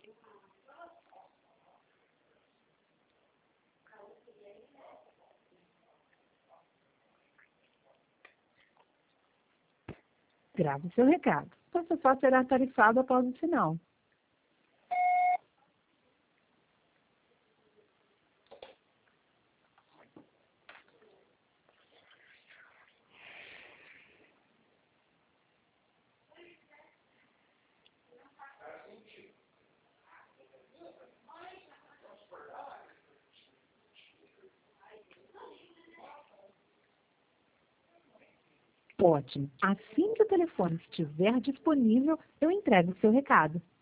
Grave seu recado. Você só será tarifado após o sinal. Ótimo. Assim que o telefone estiver disponível, eu entrego o seu recado.